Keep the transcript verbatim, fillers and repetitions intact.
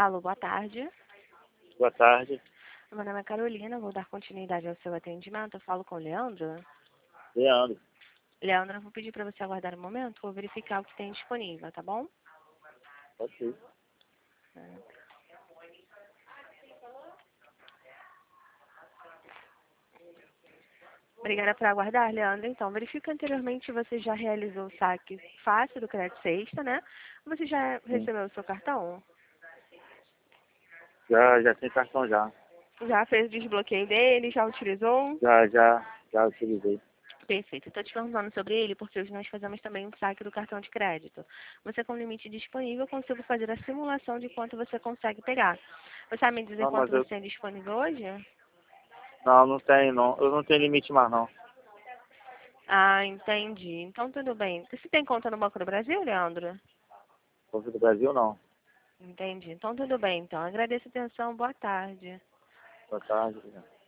Alô, boa tarde. Boa tarde. Meu nome é Carolina, vou dar continuidade ao seu atendimento. Eu falo com o Leandro. Leandro. Leandro, eu vou pedir para você aguardar um momento, vou verificar o que tem disponível, tá bom? Ok. Obrigada por aguardar, Leandro. Então, verifica anteriormente se você já realizou o saque fácil do crédito sexta, né? Você já Sim. recebeu o seu cartão? Já, já tem cartão já. Já fez o desbloqueio dele? Já utilizou? Já, já, já utilizei. Perfeito. Estou te perguntando sobre ele porque hoje nós fazemos também um saque do cartão de crédito. Você com limite disponível, eu consigo fazer a simulação de quanto você consegue pegar. Você sabe me dizer Não, quanto mas eu. você tem disponível hoje? Não, não tenho não. Eu não tenho limite mais não. Ah, entendi. Então tudo bem. Você tem conta no Banco do Brasil, Leandro? Banco do Brasil não. Entendi. Então tudo bem. Então agradeço a atenção. Boa tarde. Boa tarde.